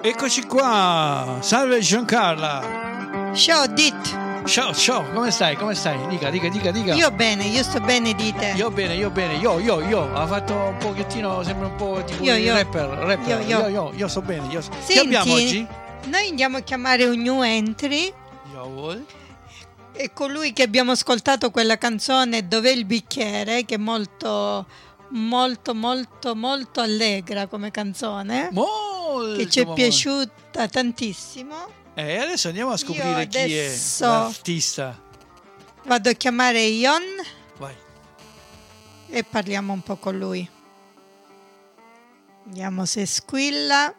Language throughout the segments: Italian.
Eccoci qua, salve Giancarla. Ciao Dit. Ciao, come stai? Dica. Io sto bene, dite. Io bene. Ha fatto un pochettino, sembra un po' tipo Io. rapper. Io sto bene. Senti, che abbiamo oggi? Noi andiamo a chiamare un new entry. E colui che abbiamo ascoltato quella canzone Dov'è il bicchiere, che è molto allegra come canzone, che ci è piaciuta tantissimo. Adesso andiamo a scoprire chi è l'artista. Vado a chiamare Ion. Vai. E parliamo un po' con lui. Vediamo se squilla.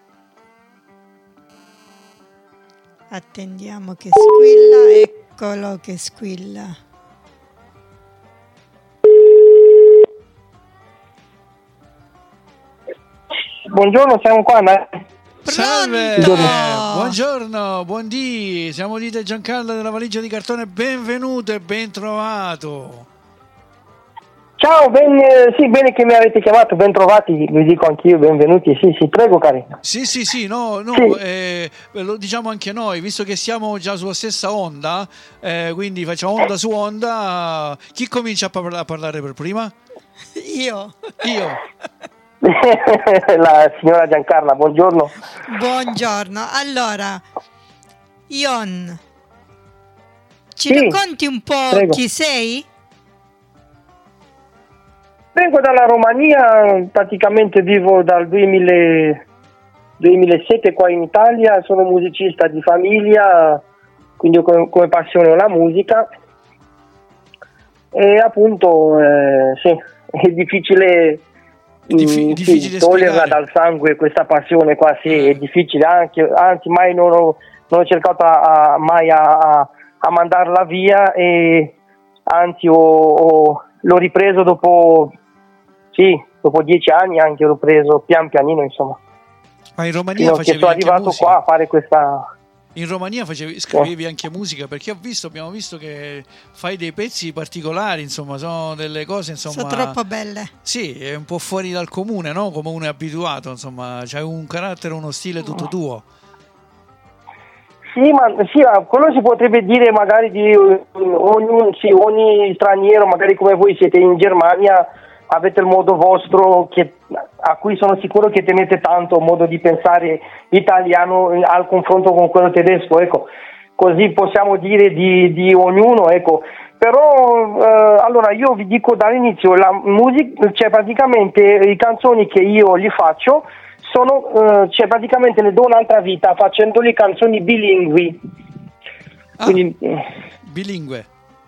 Attendiamo che squilla. Eccolo che squilla. Buongiorno, siamo qua. Salve, buongiorno, buondì, siamo di te Giancarlo della Valigia di Cartone, benvenuto e ben trovato. Ciao, bene che mi avete chiamato, ben trovati, vi dico anch'io, benvenuti, sì, prego cari. Sì, no, sì. Lo diciamo anche noi, visto che siamo già sulla stessa onda, quindi facciamo onda su onda, chi comincia a parlare per prima? Io. La signora Giancarla, buongiorno. Buongiorno, allora, Ion, ci racconti un po' prego. Chi sei? Vengo dalla Romania, praticamente vivo dal 2007 qua in Italia, sono musicista di famiglia, quindi come passione ho la musica e appunto sì, è difficile toglierla dal sangue questa passione qua, sì, è difficile, anzi mai non ho cercato mai a mandarla via e anzi l'ho ripreso dopo 10 anni, anche l'ho preso pian pianino, insomma. Ma in Romania facevi sono arrivato musica? qua a fare questa... In Romania scrivevi anche musica, perché abbiamo visto che fai dei pezzi particolari, insomma, sono delle cose, insomma... Sono troppo belle. Sì, è un po' fuori dal comune, no? Come uno è abituato, insomma, c'hai un carattere, uno stile tutto tuo. Sì, quello si potrebbe dire magari di ogni straniero, magari come voi siete in Germania, avete il modo vostro a cui sono sicuro che tenete tanto, un modo di pensare italiano al confronto con quello tedesco, ecco, così possiamo dire di ognuno, ecco. Però allora io vi dico dall'inizio, la musica, cioè praticamente le canzoni che io li faccio sono, cioè praticamente le do un'altra vita facendoli canzoni bilingui. Quindi, bilingue.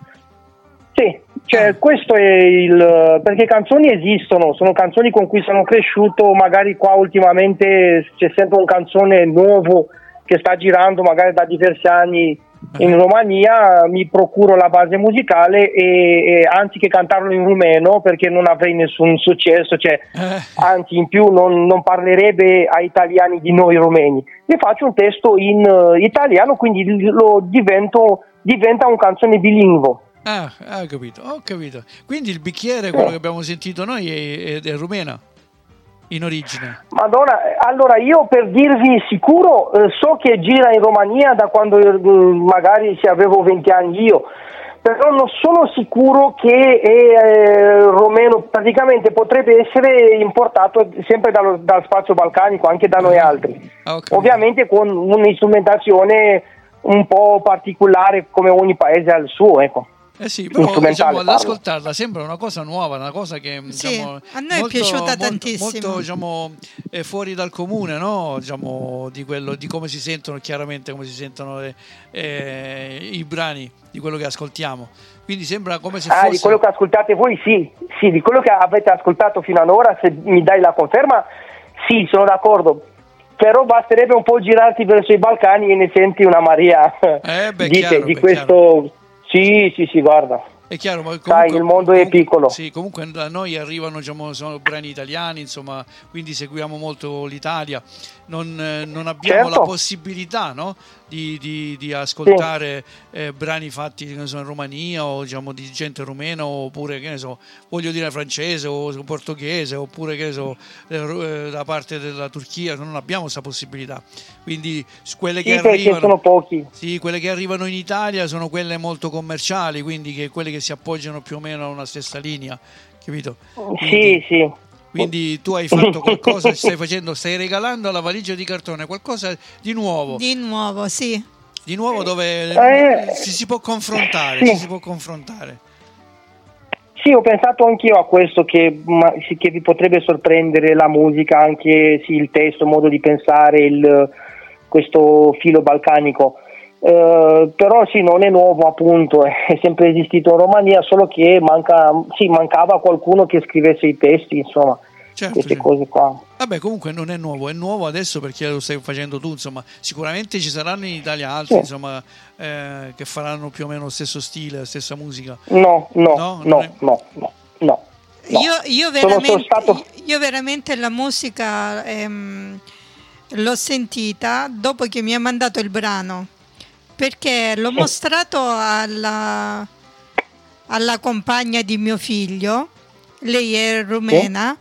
Sì, cioè questo è perché canzoni esistono, sono canzoni con cui sono cresciuto, magari qua ultimamente c'è sempre un canzone nuovo che sta girando magari da diversi anni in Romania, mi procuro la base musicale e anziché cantarlo in rumeno perché non avrei nessun successo, cioè anzi in più non parlerebbe ai italiani di noi rumeni, ne faccio un testo in italiano, quindi diventa un canzone bilingue. Ho capito. Quindi il bicchiere, quello che abbiamo sentito noi, è rumena in origine. Madonna, allora io per dirvi sicuro so che gira in Romania da quando magari avevo 20 anni io, però non sono sicuro che è romeno, praticamente potrebbe essere importato sempre dal spazio balcanico, anche da noi altri, ovviamente con un'istrumentazione un po' particolare come ogni paese ha il suo, ecco. Sì, però diciamo, ad ascoltarla sembra una cosa nuova, una cosa che diciamo, a noi è piaciuta tantissimo. Molto diciamo, fuori dal comune, no? Diciamo, di come si sentono chiaramente, come si sentono i brani di quello che ascoltiamo. Quindi sembra come se fosse... di quello che ascoltate voi, sì, di quello che avete ascoltato fino ad ora, se mi dai la conferma, sì, sono d'accordo. Però basterebbe un po' girarti verso i Balcani e ne senti una marea chiaro, questo... Sì, guarda. È chiaro, ma sai, il mondo è piccolo. Sì, comunque da noi arrivano, diciamo, sono brani italiani, insomma, quindi seguiamo molto l'Italia. Non abbiamo la possibilità, no? di ascoltare brani fatti, che ne so, in Romania, o diciamo di gente rumena, oppure, che ne so, voglio dire, francese o portoghese, oppure, che ne so, da parte della Turchia. Non abbiamo questa possibilità. Quindi quelle che arrivano, sono pochi. Sì, quelle che arrivano in Italia sono quelle molto commerciali, quindi quelle che si appoggiano più o meno a una stessa linea, capito? Quindi, sì. Quindi tu hai fatto qualcosa, stai regalando alla valigia di cartone qualcosa di nuovo. Di nuovo, sì. Di nuovo, dove si può confrontare, sì. ci si può confrontare. Sì, ho pensato anch'io a questo, che vi potrebbe sorprendere la musica, anche sì, il testo, il modo di pensare, questo filo balcanico. Però sì, non è nuovo, appunto, è sempre esistito in Romania, solo che mancava qualcuno che scrivesse i testi, insomma, queste cose qua. Vabbè, comunque non è nuovo adesso perché lo stai facendo tu, insomma. Sicuramente ci saranno in Italia altri, insomma, che faranno più o meno lo stesso stile, la stessa musica. No. Io veramente la musica l'ho sentita dopo che mi ha mandato il brano, perché l'ho mostrato alla compagna di mio figlio, lei è rumena,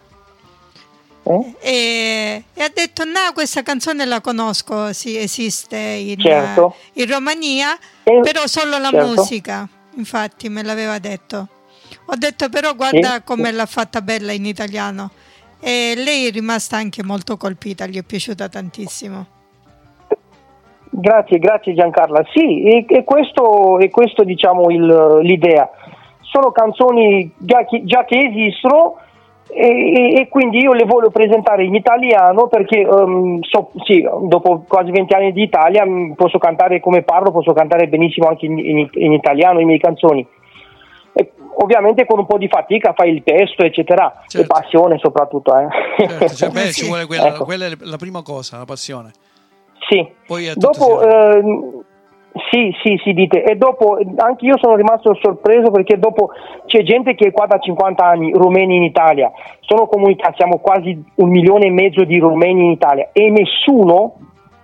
e ha detto: no, questa canzone la conosco, sì, esiste in Romania, però solo la musica, infatti me l'aveva detto. Ho detto: però guarda come l'ha fatta bella in italiano, e lei è rimasta anche molto colpita, gli è piaciuta tantissimo. Grazie Giancarla. Sì, e questo diciamo l'idea. Sono canzoni già che esistono, e quindi io le voglio presentare in italiano, perché dopo quasi 20 anni di Italia posso cantare come parlo, posso cantare benissimo anche in italiano le mie canzoni. E ovviamente con un po' di fatica fai il testo, eccetera, e passione soprattutto. Certo, ci vuole quella, ecco. Quella è la prima cosa, la passione. Sì, poi dopo sì, dite, e dopo anche io sono rimasto sorpreso, perché dopo c'è gente che è qua da 50 anni, rumeni in Italia, sono comunità, siamo quasi 1,5 milioni di rumeni in Italia, e nessuno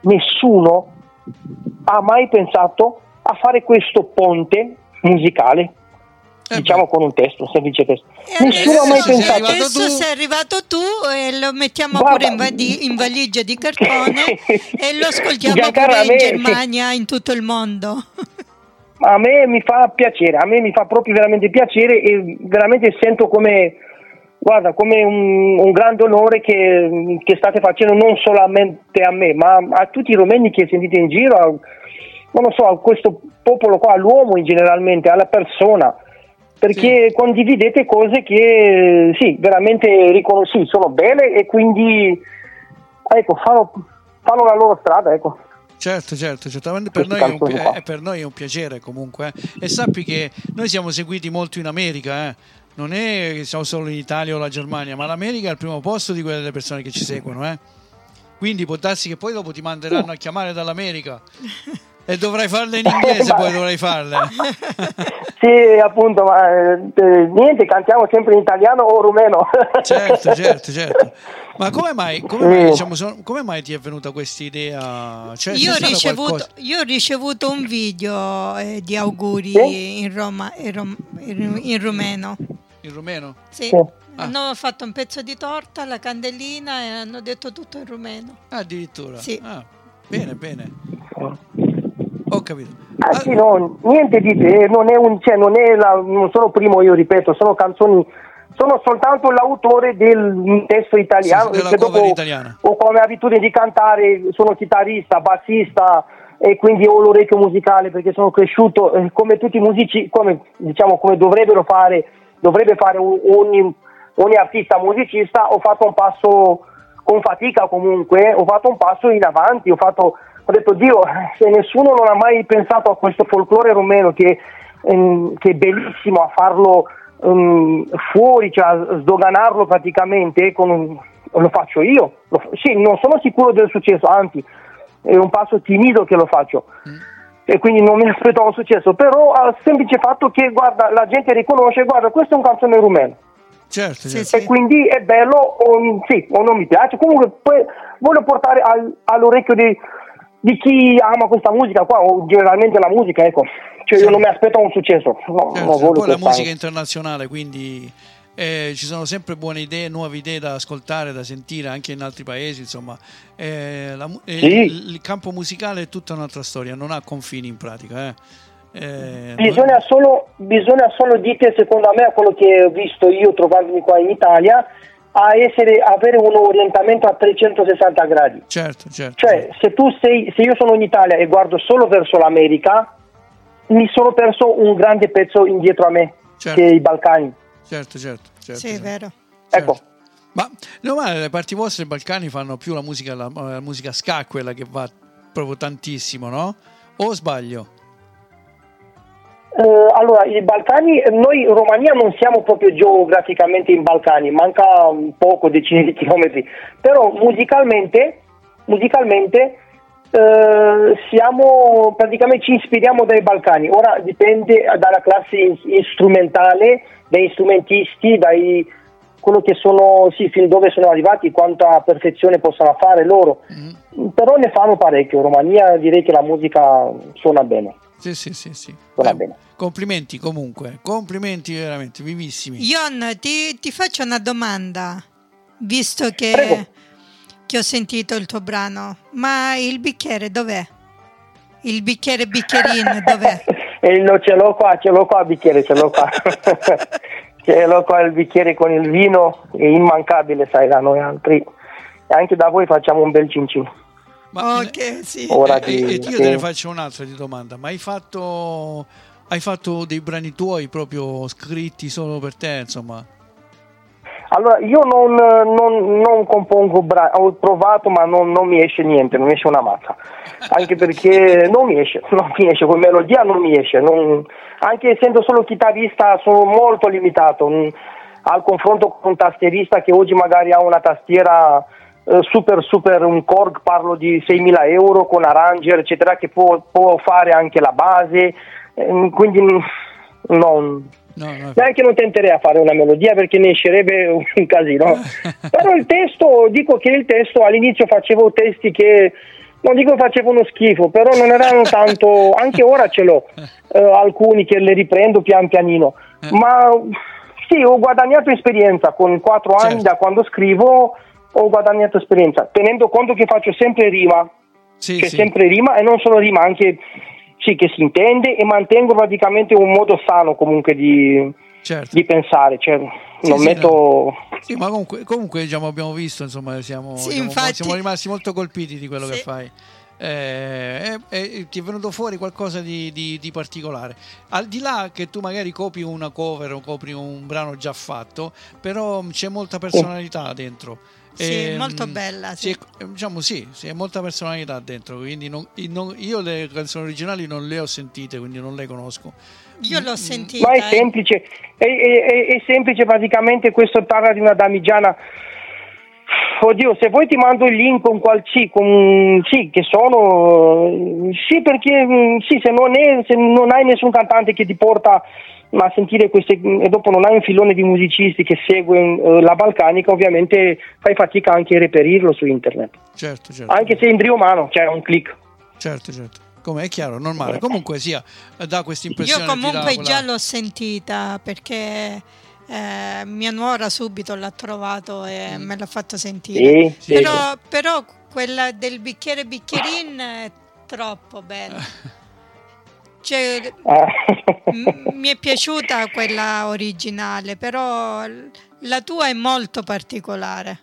ha mai pensato a fare questo ponte musicale, diciamo, con un testo, un semplice testo. Nessuno ha mai pensato. Adesso sei arrivato tu e lo mettiamo pure in valigia di cartone e lo ascoltiamo pure in Germania, in tutto il mondo. A me mi fa piacere, a me mi fa proprio veramente piacere, e veramente sento come un grande onore che state facendo, non solamente a me, ma a tutti i romeni che sentite in giro, non lo so, a questo popolo qua, all'uomo generalmente, alla persona. Perché condividete cose che veramente sono belle, e quindi fanno la loro strada, ecco. Certo, certamente per noi è un piacere comunque, e sappi che noi siamo seguiti molto in America, non è che siamo solo in Italia o la Germania, ma l'America è al primo posto di quelle persone che ci seguono, quindi può darsi che poi dopo ti manderanno a chiamare dall'America. E dovrai farle in inglese, poi dovrai farle. Sì, appunto, ma niente, cantiamo sempre in italiano o rumeno. Certo. Ma come mai ti è venuta questa idea? Cioè, io ho ricevuto un video di auguri in Roma, in rumeno. In rumeno? Sì. Hanno fatto un pezzo di torta, la candellina, e hanno detto tutto in rumeno. Addirittura? Sì. Bene. Ho capito. Sì, no, niente di te, non sono primo, io ripeto, sono canzoni, sono soltanto l'autore del testo italiano, della cover italiana. Ho come abitudine di cantare, sono chitarrista, bassista, e quindi ho l'orecchio musicale, perché sono cresciuto come tutti i musici, come dovrebbe fare ogni artista musicista. Ho fatto un passo con fatica, comunque ho fatto un passo in avanti, ho detto: Dio, se nessuno non ha mai pensato a questo folklore rumeno che è bellissimo, a farlo fuori, cioè a sdoganarlo praticamente, lo faccio io. Sì, non sono sicuro del successo, anzi è un passo timido che lo faccio, e quindi non mi aspettavo un successo, però al semplice fatto che guarda, la gente riconosce, guarda, questa è un canzone rumeno. Certo. E quindi è bello, o non mi piace, comunque poi voglio portare all'orecchio di chi ama questa musica qua, o generalmente la musica, ecco, cioè io non mi aspetto un successo, poi la musica internazionale, quindi ci sono sempre buone idee, nuove idee da ascoltare, da sentire anche in altri paesi, insomma, il campo musicale è tutta un'altra storia, non ha confini in pratica. Bisogna solo dire, secondo me, a quello che ho visto io trovandomi qua in Italia, avere un orientamento a 360 gradi. Certo. Cioè, se io sono in Italia e guardo solo verso l'America, mi sono perso un grande pezzo indietro a me, che è i Balcani. Certo. Sì, è vero. Ecco. Ma le parti vostre dei Balcani fanno più la musica ska, quella che va proprio tantissimo, no? O sbaglio? Allora, i Balcani, noi in Romania non siamo proprio geograficamente in Balcani, manca un poco, decine di chilometri, però musicalmente siamo praticamente, ci ispiriamo dai Balcani. Ora dipende dalla classe strumentale, dai strumentisti, quello che sono, fin dove sono arrivati, quanta perfezione possono fare loro. Però ne fanno parecchio. In Romania direi che la musica suona bene. Sì. Suona bene. Complimenti comunque, complimenti veramente, vivissimi. Ion, ti faccio una domanda, visto che ho sentito il tuo brano, ma il bicchiere dov'è? Il bicchierino dov'è? Ce l'ho qua il bicchiere, ce l'ho qua. Ce l'ho qua il bicchiere con il vino, è immancabile, sai, da noi altri. E anche da voi facciamo un bel cincin. Sì. Io te ne faccio un'altra di domanda, ma hai fatto dei brani tuoi proprio scritti solo per te, insomma? Allora, io non compongo brani, ho provato ma non mi esce niente, non mi esce una mazza, anche perché non mi esce, con melodia non mi esce, anche essendo solo chitarrista sono molto limitato, al confronto con un tastierista che oggi magari ha una tastiera super, un Korg, parlo di 6.000 euro con arranger eccetera, che può fare anche la base, quindi neanche non tenterei a fare una melodia perché ne escerebbe un casino. Però il testo all'inizio facevo testi che non dico facevano schifo, però non erano tanto, anche ora ce l'ho, alcuni che le riprendo pian pianino, ma sì, ho guadagnato esperienza con 4 anni da quando scrivo, ho guadagnato esperienza, tenendo conto che faccio sempre rima, sempre rima, e non solo rima, anche che si intende, e mantengo praticamente un modo sano comunque di pensare, cioè non metto... Sì, ma comunque diciamo, abbiamo visto, insomma, siamo rimasti molto colpiti di quello che fai. Ti è venuto fuori qualcosa di particolare, al di là che tu magari copi una cover o copri un brano già fatto, però c'è molta personalità dentro. Sì, molto bella. È molta personalità dentro, quindi io le canzoni originali non le ho sentite, quindi non le conosco. Io l'ho sentita. Ma è semplice, è semplice, praticamente questo parla di una damigiana. Oddio, se vuoi ti mando il link con che sono, perché se non hai nessun cantante che ti porta a sentire queste, e dopo non hai un filone di musicisti che segue la balcanica, ovviamente fai fatica anche a reperirlo su internet. Certo. Anche se in riomano c'è un click. Certo. Come è chiaro, normale. Comunque dà questa impressione. Io comunque già l'ho sentita perché mia nuora subito l'ha trovato e me l'ha fatto sentire. Però quella del bicchierin è troppo bella. Cioè, mi è piaciuta quella originale, però la tua è molto particolare.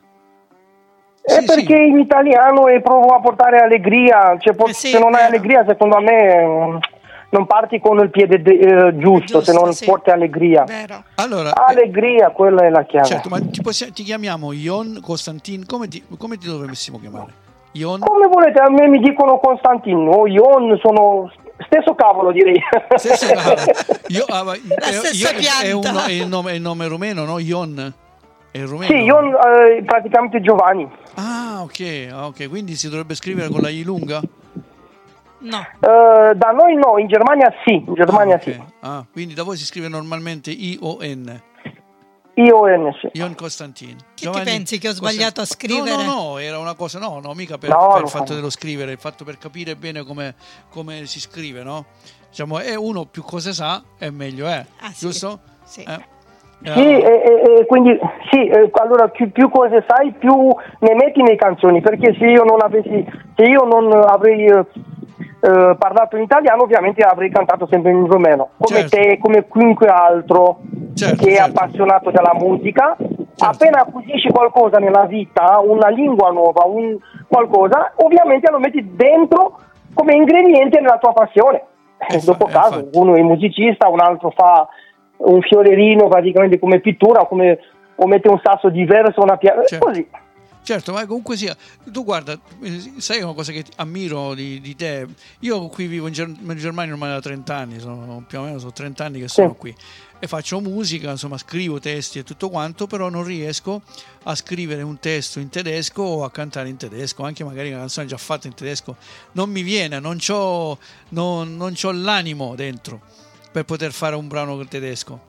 Perché in italiano provo a portare allegria, se non hai allegria, secondo me non parti con il piede giusto, se non porti allegria. Vero. Allora, allegria, quella è la chiave. Certo, ma ti chiamiamo Ion, Costantin, come ti dovremmo chiamare? Ion? Come volete, a me mi dicono Costantin o Ion, sono stesso cavolo, direi. Stesso cavolo. La stessa pianta. È il nome rumeno, no? Ion? È rumeno? Sì, Ion praticamente Giovanni. Ah, ok, quindi si dovrebbe scrivere con la I lunga? No. Da noi no, in Germania sì. Sì. Quindi da voi si scrive normalmente ION. ION, sì. Ion Costantin. Che ti pensi che ho sbagliato a scrivere? No, era una cosa, mica per il fatto dello scrivere, il fatto per capire bene come si scrive, no? Diciamo, uno più cose sa e meglio è, giusto? Sì. Sì, quindi sì, allora più cose sai, più ne metti nei canzoni, perché se io non avrei parlato in italiano, ovviamente avrei cantato sempre in rumeno, come te, come chiunque altro che è appassionato della musica. Appena acquisisci qualcosa nella vita, una lingua nuova, qualcosa, ovviamente lo metti dentro come ingrediente nella tua passione. Dopo caso, uno è musicista, un altro fa un fiorellino praticamente come pittura, o mette un sasso diverso, una così. Certo, ma comunque sia, tu guarda, sai una cosa che ammiro di te? Io qui vivo in Germania ormai da 30 anni, più o meno sono 30 anni che sono qui e faccio musica, insomma scrivo testi e tutto quanto, però non riesco a scrivere un testo in tedesco o a cantare in tedesco, anche magari una canzone già fatta in tedesco, non mi viene, non c'ho l'animo dentro per poter fare un brano tedesco.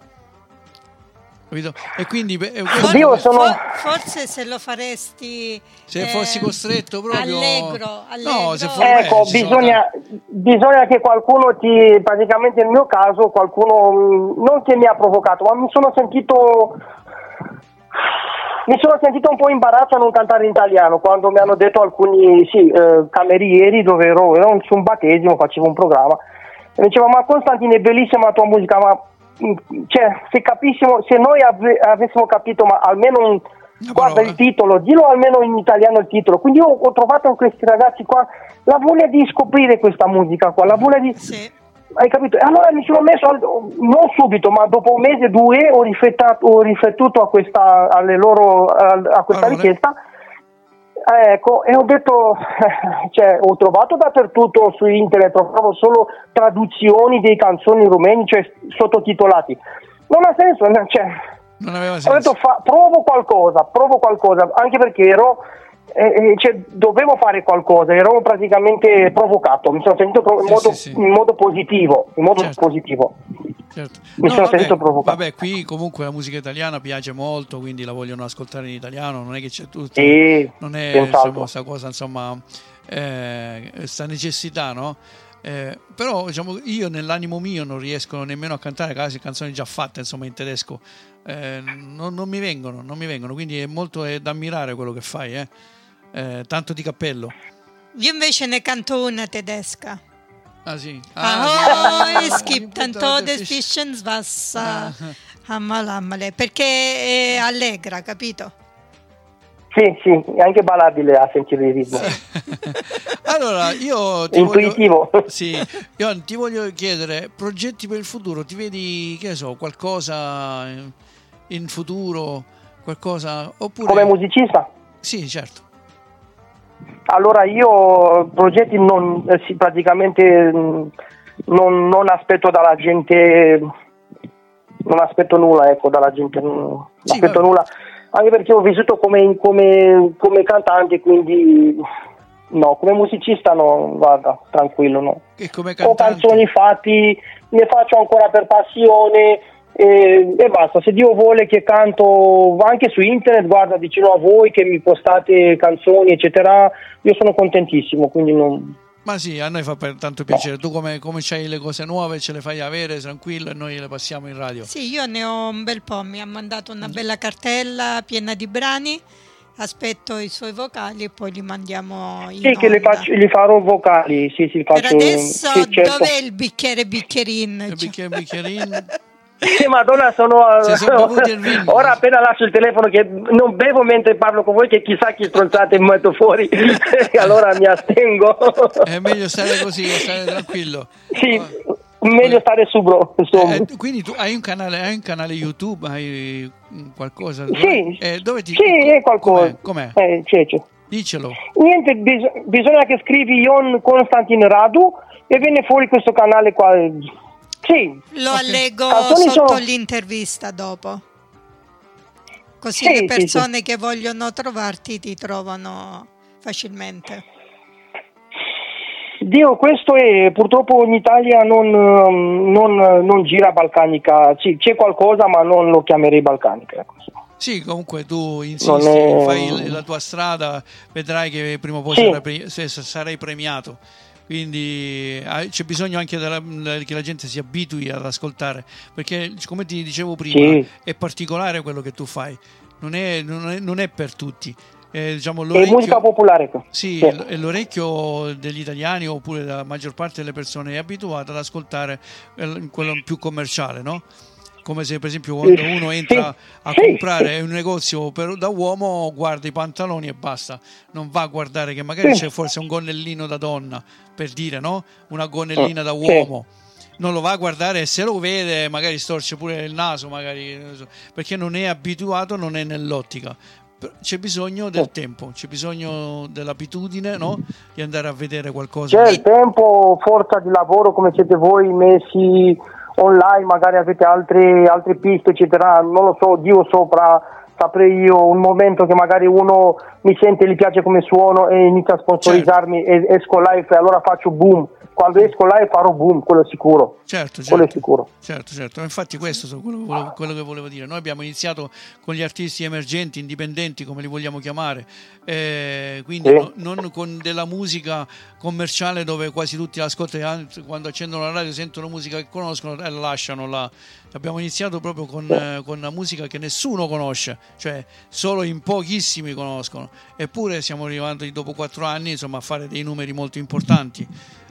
E quindi forse se lo faresti, se fossi costretto proprio allegro. No, bisogna che qualcuno praticamente nel mio caso qualcuno non che mi ha provocato, ma mi sono sentito un po' imbarazzo a non cantare in italiano quando mi hanno detto alcuni camerieri dove ero su un battesimo, facevo un programma e mi dicevano: ma Costantino, è bellissima la tua musica, ma se noi avessimo capito, ma almeno guarda il titolo, dillo almeno in italiano il titolo. Quindi io ho trovato in questi ragazzi qua la voglia di scoprire questa musica qua, la voglia di... Sì. Hai capito? E allora mi sono messo, non subito, ma dopo un mese, 2, ho riflettuto a questa richiesta. Ecco, e ho detto, ho trovato dappertutto su internet, trovo solo traduzioni dei canzoni rumeni, sottotitolati. Non ha senso, non aveva senso. Ho detto, provo qualcosa, anche perché dovevo fare qualcosa, ero praticamente provocato, mi sono sentito in modo positivo, Certo. Mi sono sentito provocato. Vabbè, qui comunque la musica italiana piace molto, quindi la vogliono ascoltare in italiano, non è che c'è tutto, non è questa cosa, insomma, sta necessità, no? Però diciamo, io nell'animo mio non riesco nemmeno a cantare canzoni già fatte, insomma, in tedesco, non mi vengono, quindi è molto da ammirare quello che fai, tanto di cappello. Io invece ne canto una tedesca. Ah sì. Es gibt ein Todesfischenswasser. Ammale, perché è allegra, capito? Sì, è anche ballabile a sentire il ritmo. Allora, io intuitivo. Io ti voglio chiedere, progetti per il futuro, ti vedi, che so, qualcosa in futuro, qualcosa, oppure... Come musicista? Sì, certo. Allora io progetti praticamente non aspetto dalla gente, non aspetto nulla, ecco, dalla gente, non aspetto nulla, anche perché ho vissuto come cantante, quindi no, come musicista no, guarda, tranquillo, no. E come cantante? Ho canzoni fatti, ne faccio ancora per passione e basta. Se Dio vuole che canto anche su internet, guarda, vicino a voi che mi postate canzoni eccetera, io sono contentissimo, quindi non... Ma sì, a noi fa tanto piacere. Tu come c'hai le cose nuove ce le fai avere tranquillo e noi le passiamo in radio. Sì, io ne ho un bel po', mi ha mandato una bella cartella piena di brani, aspetto i suoi vocali e poi li mandiamo in onda. Che li farò vocali, sì, faccio. Per adesso certo. Dov'è il bicchierin? Il bicchierin? Madonna, ora appena lascio il telefono che non bevo mentre parlo con voi, che chissà che stronzate mi metto fuori allora mi astengo. È meglio stare così, stare tranquillo. Sì, meglio stare subro, insomma. Quindi tu hai un canale YouTube, hai qualcosa? Sì, dove ti... è qualcosa. Com'è? C'è. Dicelo. Niente, bisogna che scrivi Ion Constantin Radu e viene fuori questo canale qua. Sì. Lo allego sotto l'intervista dopo. Così le persone che vogliono trovarti ti trovano facilmente. Dio, questo è purtroppo in Italia non gira balcanica, sì, c'è qualcosa ma non lo chiamerei balcanica. Ecco. Sì, comunque tu insisti, fai la tua strada, vedrai che prima o poi sarai premiato. Quindi c'è bisogno anche che la gente si abitui ad ascoltare, perché come ti dicevo prima è particolare quello che tu fai, non è per tutti. Diciamo, è musica popolare. Sì, sì. L'orecchio degli italiani oppure la maggior parte delle persone è abituata ad ascoltare quello più commerciale, no? Come se per esempio quando uno entra a comprare un negozio da uomo, guarda i pantaloni e basta, non va a guardare che magari c'è forse un gonnellino da donna, per dire, no? Una gonnellina da uomo. Non lo va a guardare, e se lo vede magari storce pure il naso, magari, perché non è abituato, non è nell'ottica. C'è bisogno del tempo, c'è bisogno dell'abitudine, no? Di andare a vedere qualcosa. C'è il tempo, forza di lavoro, come siete voi messi online, magari avete altre piste, eccetera, non lo so, Dio sopra, saprei io, un momento che magari uno mi sente, gli piace come suono e inizia a sponsorizzarmi, e esco live e allora faccio boom. Quando esco live farò boom, quello è sicuro. Certo. Quello è sicuro. Certo. Infatti questo è quello che volevo dire. Noi abbiamo iniziato con gli artisti emergenti, indipendenti, come li vogliamo chiamare, quindi non con della musica commerciale dove quasi tutti l'ascoltano, quando accendono la radio sentono musica che conoscono e la lasciano là. Abbiamo iniziato proprio con una musica che nessuno conosce, cioè solo in pochissimi conoscono, eppure siamo arrivati dopo 4 anni, insomma, a fare dei numeri molto importanti.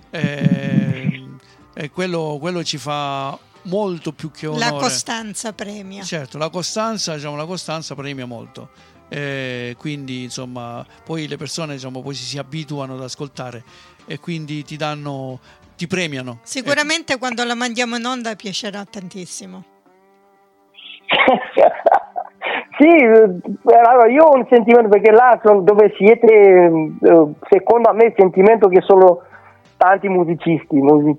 E quello ci fa molto più che onore. La costanza premia. Certo, la costanza premia molto. Quindi insomma poi le persone poi si abituano ad ascoltare e quindi ti premiano. Sicuramente quando la mandiamo in onda piacerà tantissimo. Sì, allora io ho un sentimento, perché là dove siete, secondo me il sentimento che sono tanti musicisti,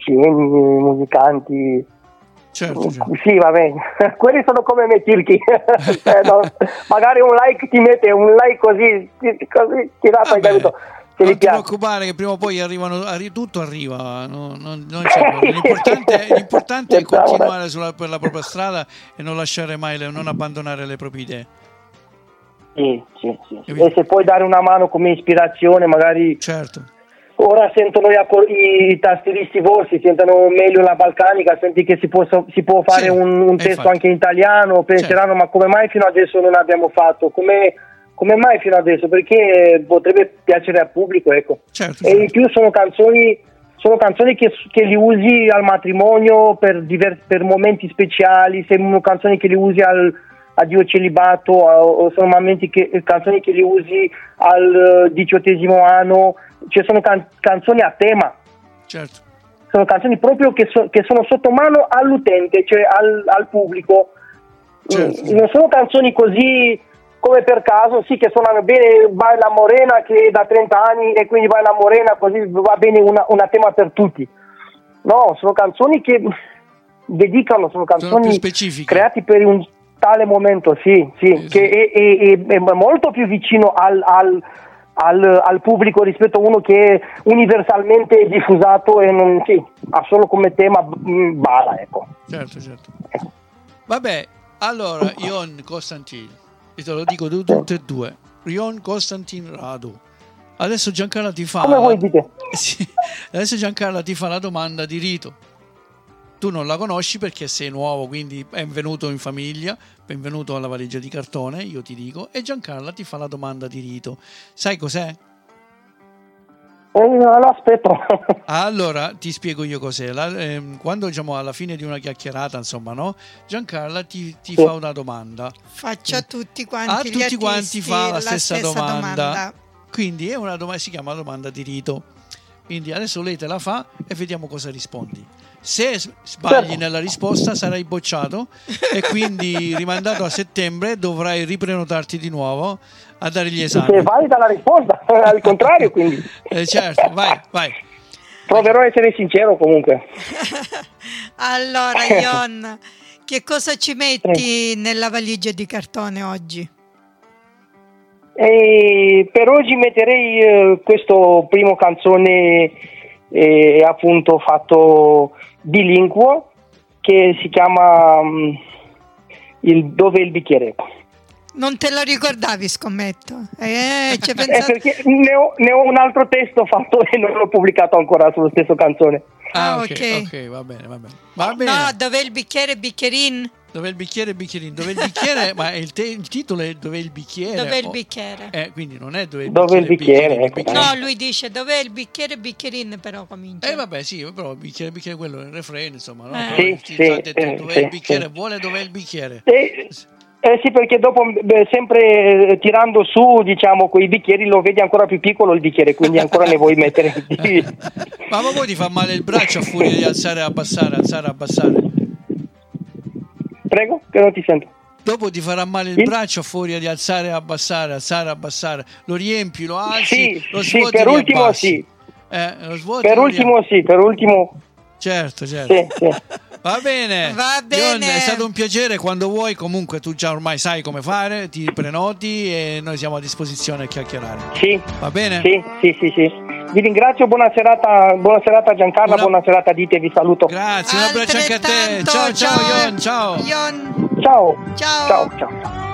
musicanti. Certo. Sì, va bene. Quelli sono come me, Tirchi. No, magari un like ti mette, un like così tirato, hai capito? Non ti preoccupare che prima o poi tutto arriva, non c'è l'importante è continuare per la propria strada e non lasciare mai, non abbandonare le proprie idee. Sì. E se puoi dare una mano come ispirazione, magari. Certo. Ora sentono i tastieristi vostri, sentono meglio la balcanica, senti che si può fare un testo anche in italiano, penseranno ma come mai fino adesso non abbiamo fatto, come mai fino adesso, perché potrebbe piacere al pubblico, ecco. Certo. E in più sono canzoni che li usi al matrimonio per momenti speciali, sono canzoni che li usi al celibato, o sono canzoni che li usi al 18° anno, cioè sono canzoni a tema. Certo. Sono canzoni proprio che sono sotto mano all'utente, cioè al pubblico. Certo. Non sono canzoni così come per caso, sì, che suonano bene, vai la Morena che è da 30 anni e quindi vai la Morena, così va bene una tema per tutti. No, sono canzoni che dedicano, sono canzoni create per un tale momento, sì. Che è molto più vicino al pubblico rispetto a uno che è universalmente diffusato e ha solo come tema bala, ecco. Certo. Vabbè, allora Ion Costantin, io te lo dico tutte e due, Ion Costantin Radu. Adesso Giancarla ti fa come voi dite? Sì, adesso Giancarla ti fa la domanda di rito. Tu non la conosci perché sei nuovo, quindi benvenuto in famiglia, benvenuto alla valigia di cartone, io ti dico, e Giancarla ti fa la domanda di rito. Sai cos'è? Aspetto. Allora, ti spiego io cos'è. Quando alla fine di una chiacchierata, insomma, no? Giancarla ti fa una domanda. Faccia a tutti quanti gli artisti quanti fa la stessa domanda. Quindi è una domanda, si chiama domanda di rito. Quindi adesso lei te la fa e vediamo cosa rispondi. Se sbagli nella risposta sarai bocciato e quindi rimandato a settembre, dovrai riprenotarti di nuovo a dare gli esami. Se valida la risposta, al contrario, quindi. Certo, vai. Proverò a essere sincero comunque. Allora, Ion, che cosa ci metti nella valigia di cartone oggi? Per oggi metterei questo primo canzone e appunto fatto bilinguo, che si chiama Dove il bicchiere. Non te lo ricordavi, scommetto? Pensato... perché ne ho un altro testo fatto e non l'ho pubblicato ancora sullo stesso canzone. Ok, va bene. No, dov'è il bicchiere, bicchierin? Dov'è il bicchiere, bicchierin? Dov'è il bicchiere? Ma il titolo è Dov'è il bicchiere? Dov'è il bicchiere? Quindi non è Dov'è il bicchiere? No, lui dice Dov'è il bicchiere, bicchierin, però comincia. Vabbè, sì, però il bicchiere, quello è il refrain, insomma, no? Sì, dov'è il bicchiere? Vuole dov'è il bicchiere? Sì, perché dopo sempre tirando su, diciamo, quei bicchieri lo vedi ancora più piccolo il bicchiere, quindi ancora ne vuoi mettere di... Ma poi ti fa male il braccio a furia di alzare e abbassare? Prego, che non ti sento. Dopo ti farà male il braccio a furia di alzare e abbassare. Lo riempi, lo alzi, lo svuoti, per ultimo sì. Lo svuoti, per ultimo. Certo. Sì. Va bene. John, è stato un piacere. Quando vuoi, comunque tu già ormai sai come fare, ti prenoti e noi siamo a disposizione a chiacchierare. Sì. Va bene? Sì. Vi ringrazio, buona serata Giancarla, buona serata Dite, vi saluto. Grazie, un abbraccio anche a te. Ciao John, ciao. Ciao.